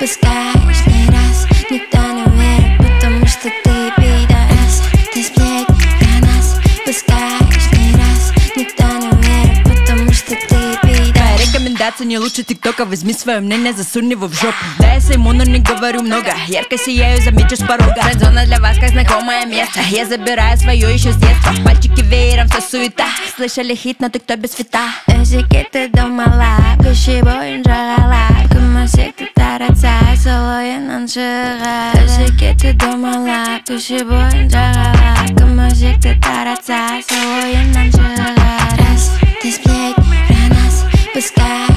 пускай лишний раз. Никто не уверен, потому что ты пидорас. Ты сплетни про нас, пускай лишний раз. Никто не уверен, потому что ты пидорас. Рекомендация не лучше тиктока. Возьми свое мнение, засунь его в жопу. Да, я своему, но не говорю много. Ярко сияю, заметишь с порога. Френд-зона для вас как знакомое место. Я забираю свое еще с детства. Пальчики веером, все суета. Слышали хит, но ты кто без фита? Özü gitti domalar, kışı boyunca ağlar. Kırmasık tutar atar, solo inancılar. Özü gitti domalar, kışı boyunca ağlar. Kırmasık tutar atar, solo inancılar. Раз, ты сплетни про нас, пускай